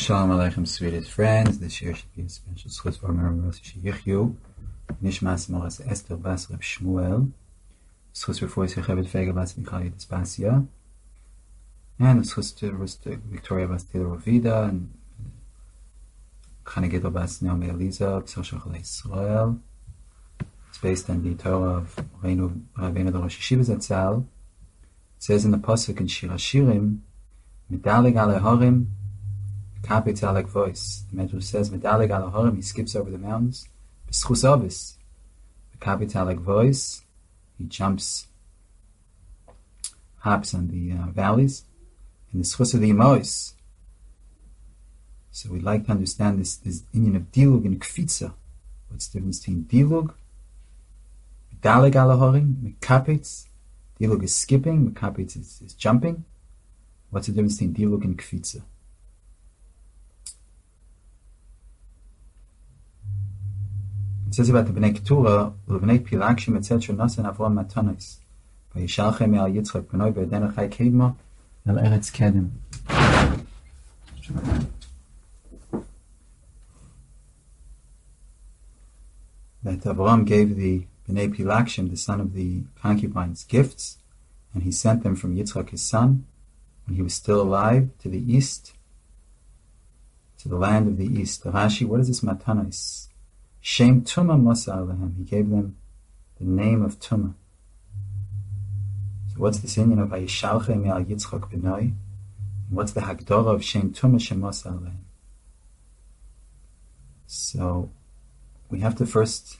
Shalom Aleichem, sweetest friends. This year should be a special schus for Miriam Rossi Sheyichyu, Nishmas Moras Esther Bas Reb Shmuel, schus for Foyce Chevet Fega Bas Michal Yedispasia, and the schus to Victoria Bas Tila Rovida, and Chanegedel Bas Naomi Eliza, Psal Shachal Israel. It's based on the Torah of Rabbeinu the Rosh Yeshiva Zatzal. It says in the Pasuk in Shir HaShirim, Medalig Alehorim, Kapitz Alek voice. The Medrash says, Medalig Alehorim, he skips over the mountains. B'schus Avis, the Kapitz Alek voice, he hops on the valleys. In the schus of the Imois. So we'd like to understand this union of Dilug and Kfitza. What's the difference between Dilug, Medalig Alehorim, Mekapitz? Dilug is skipping, Mekapitz is jumping. What's the difference between Dilug and Kfitza? It says about the Bnei Keturah, Bnei Pilakshim, etc. Nasan Avram Matanis. Vayishalchem al Yitzchak Bnoi B'Eden Achai Kedma El Eretz Kedem. That Avram gave the Bnei Pilakshim, the son of the concubines, gifts, and he sent them from Yitzchak his son, when he was still alive, to the east, to the land of the east. Rashi, what is this Matanis? Shem Tumah Masa Alehem. He gave them the name of Tumah. So what's this union of Vayishalchem al Yitzchak B'noi? And what's the Hagdorah of Shem Tumah Shem Masa Alehem? So we have to first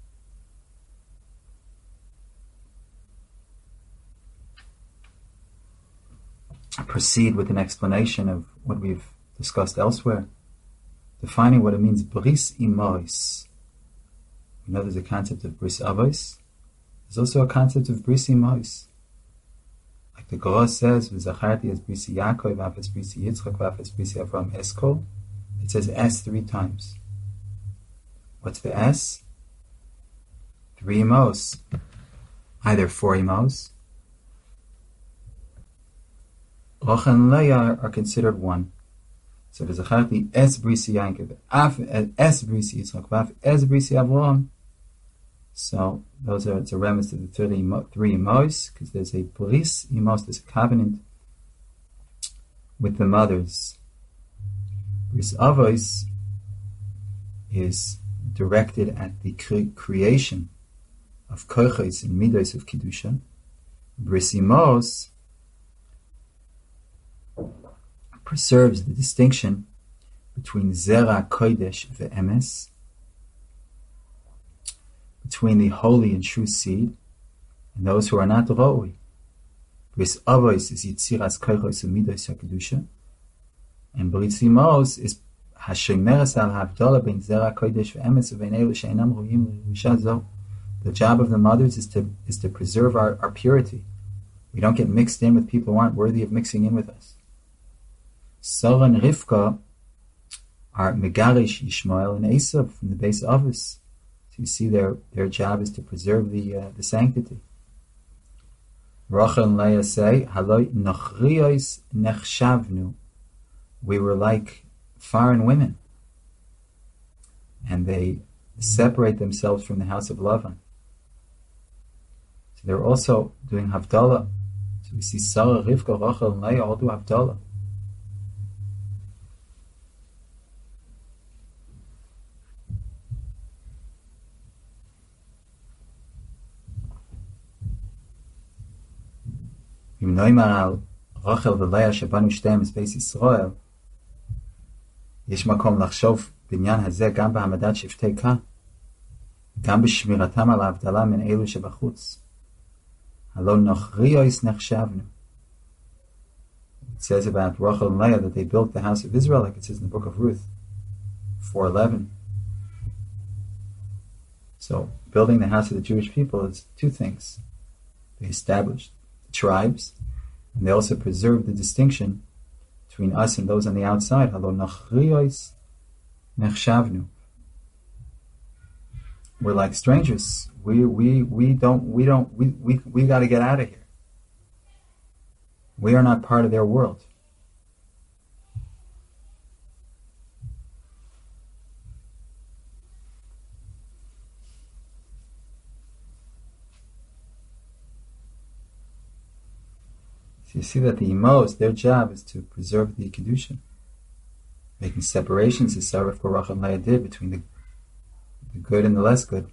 proceed with an explanation of what we've discussed elsewhere, defining what it means bris imois. We know there's a concept of bris avos. There's also a concept of bris imois. Like the Gemara says, "V'zacharti es brisi Yaakov, v'afes brisi Yitzchak, v'afes brisi Avram Eskol." It says "es" 3 times. What's the S? 3 emos. Either 4 emos. Rachel and Leah are considered 1. So there's a Zacharti es brisi Yaakov, es brisi Yitzchak, v'af es brisi Avram. So it's a reference to the 3 emos, because there's a bris emos, there's a covenant with the mothers. Bris avos is directed at the creation of kochos and midos of kedusha. Bris emos preserves the distinction between zera kodesh ve'emes, between the holy and true seed and those who are not roi. Bris avos is yitziras kochos and midos kedusha, and bris emos is hashemeres al havdalah ben zera kodesh ve'emes u'bein elu she'enam royim l'risha zo. The job of the mothers is to preserve our purity. We don't get mixed in with people who aren't worthy of mixing in with us. Sarah and Rivka are Megarish Yishmael and Esav from the base office. So you see their job is to preserve the sanctity. Rachel and Leah say, Haloi Nachriyos Nechshavnu. We were like foreign women. And they separate themselves from the house of Lavan. So they're also doing Havdalah. So we see Sarah, Rivka, Rachel and Leah all do Havdalah. Im Neumar al Rachel v'Leah shebanu shtem es beis Yisrael, יש מקום לחשוב בעניין הזה גם בהעמדת שבטי קה, גם בשמירתם על ההבדלה מן אלו שבחוץ. הלא נוכריוס נחשבנו. It says about Rachel and Leah that they built the house of Israel, like it says in the book of Ruth 4:11. So building the house of the Jewish people is 2 things. They established tribes, and they also preserve the distinction between us and those on the outside. We're like strangers. We got to get out of here. We are not part of their world. So you see that the Imos, their job is to preserve the Kedusha, making separations, as Sarah Korach and Leah did, between the good and the less good.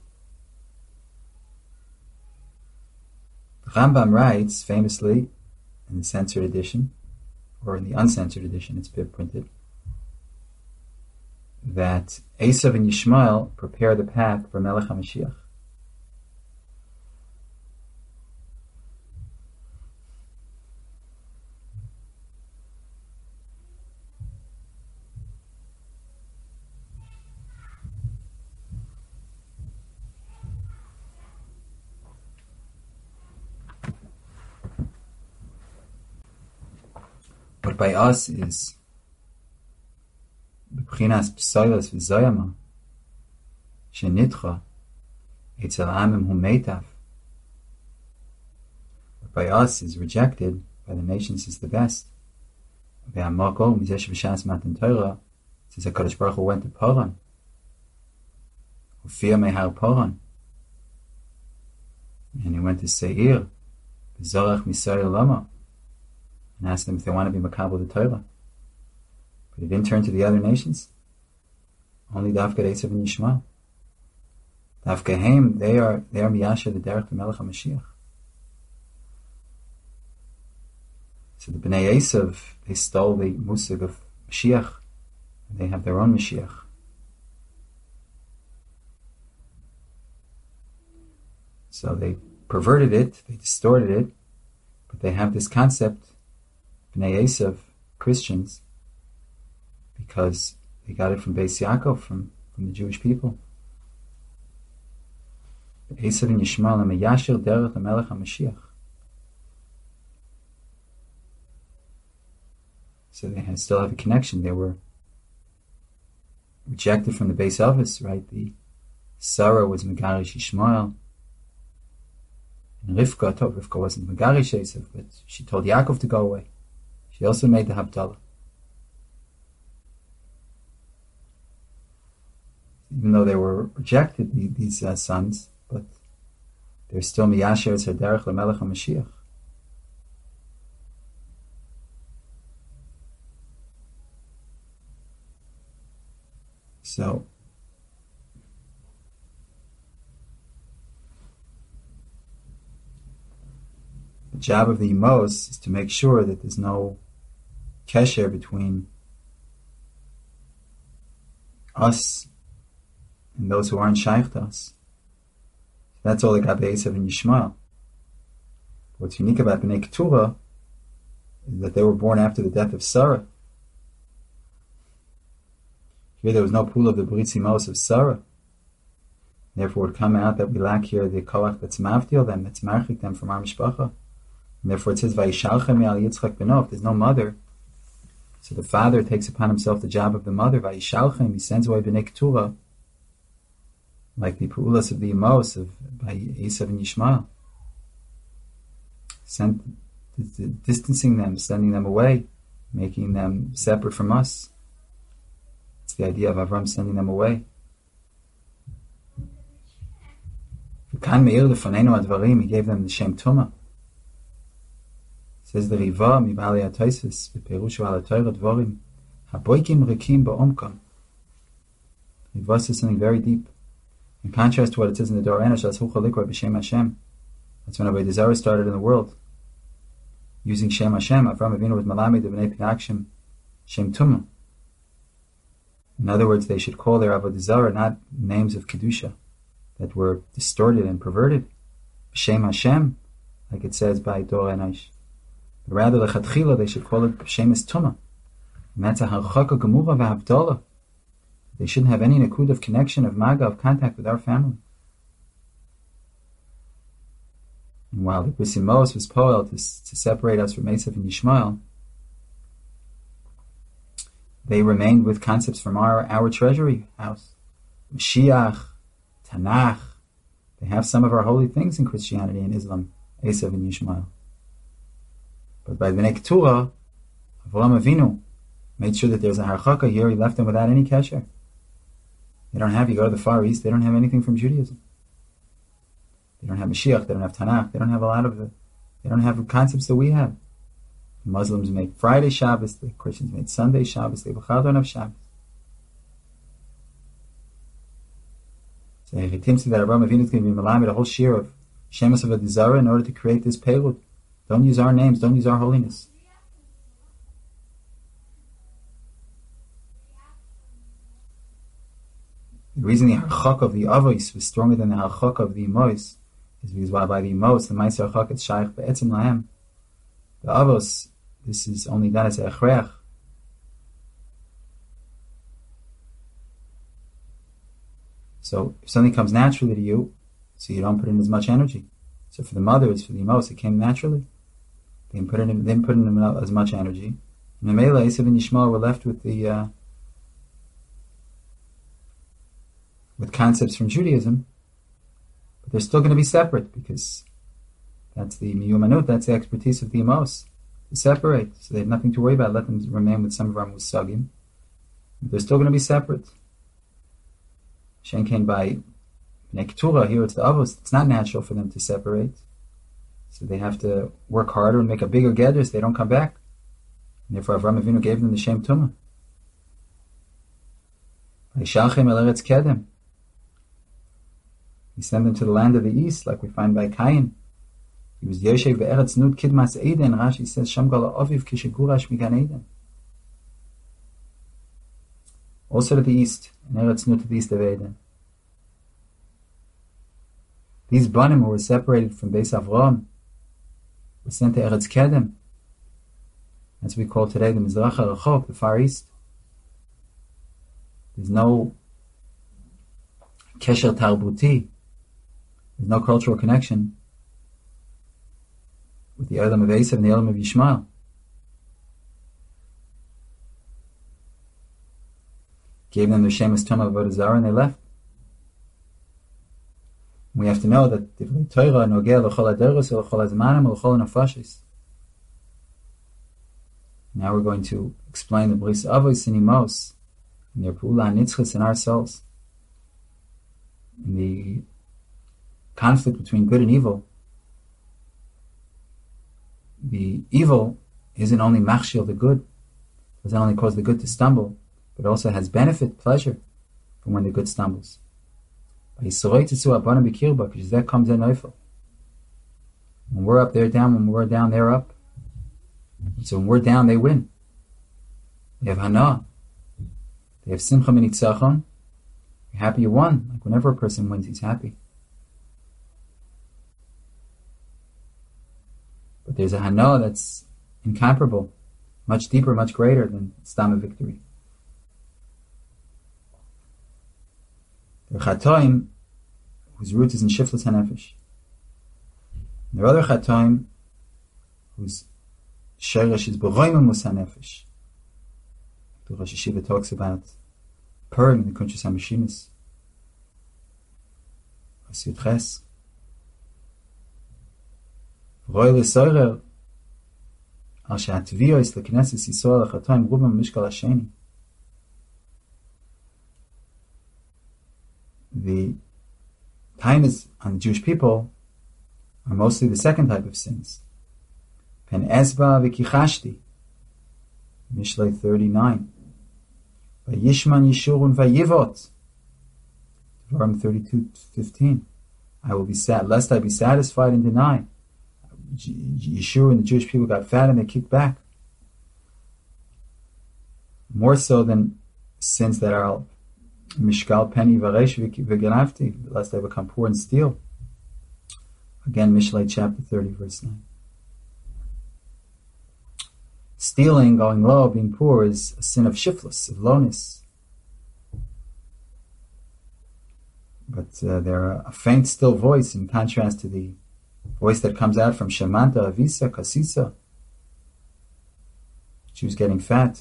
The Rambam writes, famously, in the censored edition, or in the uncensored edition, it's printed, that Esav and Yishmael prepare the path for Melech HaMashiach. What by us is B'chinas P'soilas V'zoyama Shenitcha Etzel Amim Hu Meitav. What by us is rejected by the nations is the best. Ve'amako Mizesh V'shas Matan Torah, says HaKadosh Baruch Hu went to Paran, Ufia Mehar Paran, and he went to Seir V'zorach Misoy Lama, and asked them if they want to be Makabel the Torah. But he didn't turn to the other nations. Only Dafka Esav and Yishmael. Dafka Haim, they are Miyasha, the Derech the Melech HaMashiach. So the Bnei Esav, they stole the Musig of Mashiach, and they have their own Mashiach. So they perverted it, they distorted it, but they have this concept, Bnei Esav, Christians, because they got it from Beis Yaakov, from the Jewish people. Esav and Yishmael are Meyasher Derech HaMelech HaMashiach. So they still have a connection. They were rejected from the Beis Avos, right? The Sarah was Megarish Yishmael, and Rivka wasn't Megarish Esav, but she told Yaakov to go away. She also made the Havdalah. Even though they were rejected, these sons, but they're still Miyasher as Derech LaMelech HaMashiach. So, the job of the Imos is to make sure that there's no kesher between us and those who aren't shaykh to us. That's all the Gabe Esav and Yishmael. What's unique about Bnei Keturah is that they were born after the death of Sarah. Here there was no pool of the Brit Simos of Sarah. Therefore it would come out that we lack here the koach that's mavdil them, that's marchik them from our mishpacha. And therefore it says, Vayishalchem al Yitzchak beno, if there's no mother, so the father takes upon himself the job of the mother. Vayishalchem, he sends away Bnei Keturah, like the Pu'ulas of the Imos by Esav and Yishmael. Distancing them, sending them away, making them separate from us. It's the idea of Avram sending them away. He gave them the Shem Tumah. Says the Riva, Mibali HaTaisis, Beperushu Ala Torah Dvorim, Haboikim Rikim Ba'omkam. Riva says something very deep. In contrast to what it says in the Dor Enosh, As Hucha Likra B'Shem Hashem. That's when Avodah Zarah started in the world. Using Shem Hashem, Avram Avinu was Malamed B'nei Pinakshim Shem Tumah. In other words, they should call their Avodah Zarah not names of Kedusha that were distorted and perverted. B'Shem Hashem, like it says by Dor Enosh. But rather, Lechatchila, they should call it B'Shem Es Tumah. And that's a Harchaka Gemura V'Havdalah. They shouldn't have any nakud of connection, of maga, of contact with our family. And while the Bris Imos was poel to separate us from Esav and Yishmael, they remained with concepts from our treasury house. Mashiach, Tanakh. They have some of our holy things in Christianity and Islam, Esav and Yishmael. But by Bnei Keturah, Avraham Avinu made sure that there's a harchaka here. He left them without any kesher. They don't have, you go to the Far East, they don't have anything from Judaism. They don't have Mashiach, they don't have Tanakh, they don't have a lot of they don't have the concepts that we have. Muslims make Friday Shabbos, the Christians make Sunday Shabbos, they don't have Shabbos. So it seems that Avraham Avinu is going to be malamid a whole shir of Shemus of a Dizara in order to create this payload. Don't use our names, don't use our holiness. The reason the harchak of the avos was stronger than the harchak of the emos is because while by the emos, the ma'aser harchak is shaykh be'etzim lahem. The avos, this is only done as a echreach. So if something comes naturally to you, so you don't put in as much energy. So for the mothers, for the emos, it came naturally. They didn't put in as much energy. And the Mela, Esav and Yishmael were left with the with concepts from Judaism, but they're still going to be separate because that's the miyumanut, that's the expertise of the emos to separate. So they have nothing to worry about. Let them remain with some of our musagim. They're still going to be separate. Shenken by Nektura, here it's the avos. It's not natural for them to separate. So they have to work harder and make a bigger gather so they don't come back. And therefore Avraham Avinu gave them the Shem Tumah. Vaishalchem el Eretz Kedem. He sent them to the land of the east, like we find by Cain. He was Yoshev be'eretz nud kidmas Eden. Rashi says, Sham gala aviv kishegurash migan Eden. Also to the east, in Eretz nud to the east of Eden. These Banim who were separated from Beis Avraham were sent to Eretz Kedem. That's what we call today the Mizrach HaRachok, the Far East. There's no kesher tarbuti. There's no cultural connection with the Elam of Esav and the Elam of Yishmael. Gave them the Shemus Tumah of Avodah Zarah and they left. We have to know that the Torah nogeh l'chol haderus l'chol hazmanim l'chol nefashis. Now we're going to explain the Bris Avos and Emos and their Pula Nitzchus in our souls. In the conflict between good and evil, the evil isn't only machshil the good, doesn't only cause the good to stumble, but also has benefit, pleasure from when the good stumbles. Because that comes in neufel. When we're up, they're down. When we're down, they're up. So when we're down, they win. They have hana. They have simcha minitzachon. You're happy you won. Like whenever a person wins, he's happy. But there's a hana that's incomparable, much deeper, much greater than stama victory. There are chatoim whose root is in shiflas hanefesh. There are other chatoim whose sheresh is b'roimamus hanefesh. The Rosh Hashiva talks about Purim in the Kunshas HaMashinis. Asiyut Ches. Roy l'soirer al she'atviyos l'knesses Yisrael l'chatoim rubam mishkal hasheni. The tainas on the Jewish people are mostly the second type of sins. Pen esba v'kichashti, Mishlei 39. Vayishman yishurun vayivot, Devarim 32:15. I will be sad, lest I be satisfied and deny. Yeshua and the Jewish people got fat and they kicked back. More so than sins that are Mishkal penny varesh v'ganavti, lest they become poor and steal. Again, Mishlei chapter 30, verse 9. Stealing, going low, being poor is a sin of shiflus, of lowness. But they're a faint, still voice in contrast to the voice that comes out from Shemanta, Avisa, Kasisa. She was getting fat.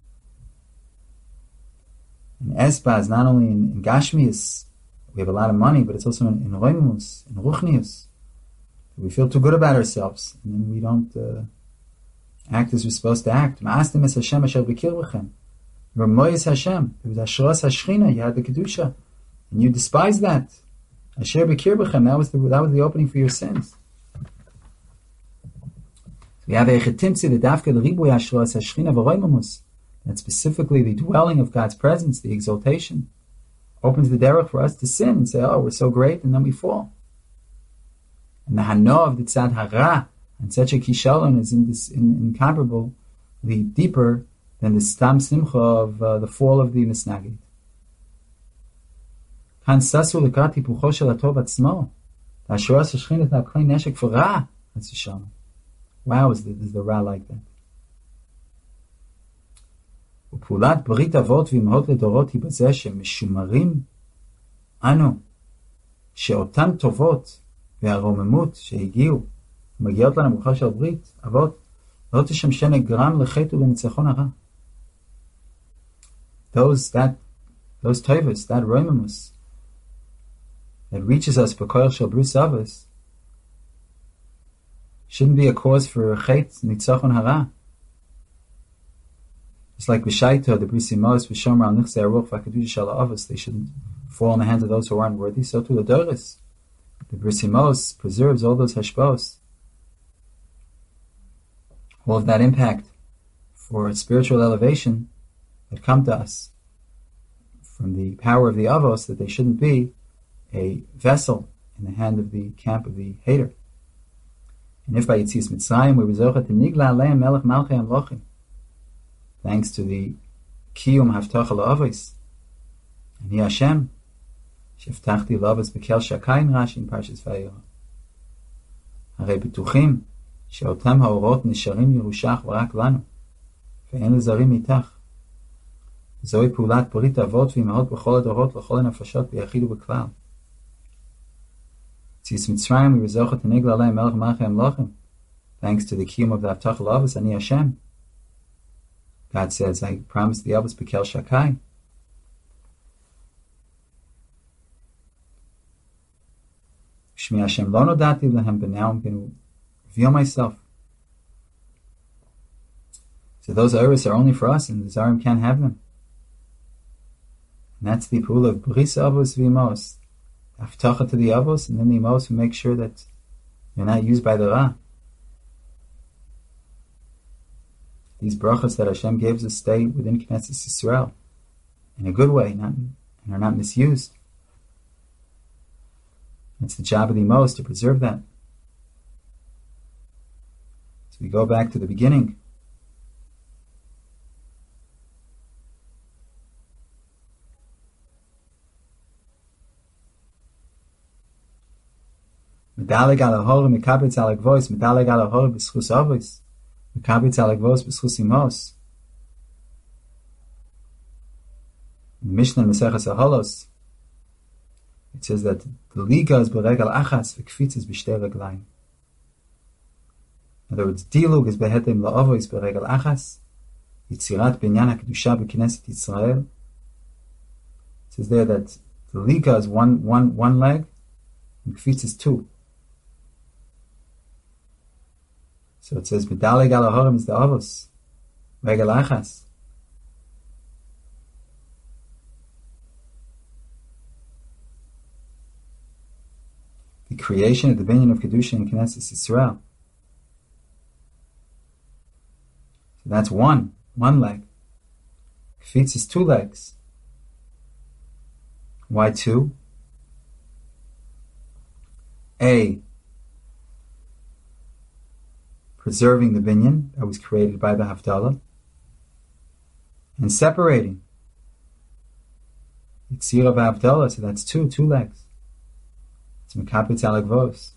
And Esba is not only in Gashmius, we have a lot of money, but it's also in Roimus, in Ruchnius. We feel too good about ourselves, and then we don't act as we're supposed to act. Ma'astem es Hashem asher b'kirvechem. You were Moyes Hashem. It was Ashras Hashchina. You had the Kedusha. And you despise that. Asher b'kirvechem. That was the opening for your sins. We have Echetimtzi, the Dafke, the Ribu Yashros, Hashchina, V'roimamus. That specifically the dwelling of God's presence, the exaltation, opens the derech for us to sin and say, oh, we're so great, and then we fall. And the Hano of the Tzad Hara, and such a Kishalon is incomparably deeper than the Stam Simcha of the fall of the Misnagid. Kan Sasu Lekati Pucho Shel Atov Atzmo, Hashros Hashchina Ta'akoi Neshek for Ra, that's Yishalom. Wow, is the Ra like that? ופעולת ברית אבות ואימהות לדורות היא בזה שמשומרים אנו, שאותן טובות והרוממות שהגיעו ומגיעות לנו ברכה של ברית אבות לא תשמשנה גרם לחטא ולניצחון הרע. Those tovos, that romemus that reaches us b'koyach shel bris avos shouldn't be a cause for chet nitzachon hara. It's like B'shaita, the Brisi Mos, B'shomer al Nichzei Aruch V'Akadusha Shel Avos, they shouldn't fall in the hands of those who aren't worthy. So too the Doris. The Brisi Mos preserves all those hashpos, all of that impact for spiritual elevation that come to us from the power of the Avos, that they shouldn't be a vessel in the hand of the camp of the hater. And if by Yitzis Mitzrayim we rezocha to Nigla Aleim Melech Malchei Amlochim, thanks to the Kiyum Haftacha La'avos, and He Hashem, Sheftachti La'avos B'kel Shakai in Rashi in Parshas Vayera. Harei B'tuchim, She'otam Ha'orot Nisharim Yerushach V'rak Lanu, Ve'en L'zarim Itach. Zoi Pulat Brit Avot V'imahot B'chol HaDorot L'chol HaNafashot B'yachidu B'klal. Tzis Mitzrayim we rezocha Tenegla Aleim Melech Malchei Amlochim, thanks to the Kiyum of the Haftacha La'avos, Ani Hashem. God says, I promised the Avos B'kel Shakai. Shmi Hashem lo nodati lehem, but now I'm going to reveal myself. So those Oros are only for us, and the Zarim can't have them. And that's the pool of Bris Avos V'imos. Haftacha to the Avos, and then the Imos who make sure that they're not used by the Ra. These brachas that Hashem gives us stay within Knesset Yisrael in a good way, and are not misused. It's the job of the Imos to preserve that. So we go back to the beginning. Medaleg al hahor mikabetz al gvois, medaleg al hahor b'schus avos. Mikabitz alagvos b'schus imos. In the Mishnah Maseches Haholos, it says that the liga is beregal achas v'kfitz is b'shtei reglayim. In other words, dilug is behetem la'avo is beregal achas. Yitzirat binyan hakdusha b'knesset Yisrael. It says there that the liga is one leg, and kfitz is two. So it says, Medaleg al hahorim is the avos, regel achas. The creation of the binyan of Kedusha in Knesset Yisrael. So that's one leg. Kfitz is two legs. Why two? Preserving the binyan that was created by the Havdalah, and separating Yitzir of Havdalah, so that's two legs. It's Mekapitz Alagvos.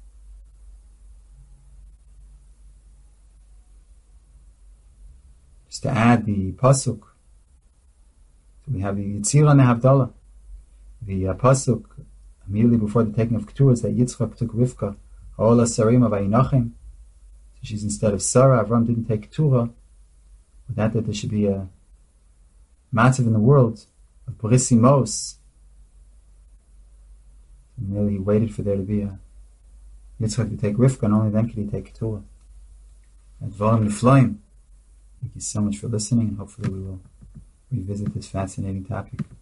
Just to add the Pasuk, so we have the Yitzir and the Havdalah. The Pasuk, immediately before the taking of Keturah, is that Yitzchak took Rivka, Ola Sarim of Ayinachim. She's instead of Sarah. Avram didn't take Keturah. With that there should be a matzav in the world of Brisi Mos. Merely he waited for there to be a Yitzchak to take Rivka, and only then could he take Keturah. Advarim Nefloim. Thank you so much for listening, and hopefully we will revisit this fascinating topic.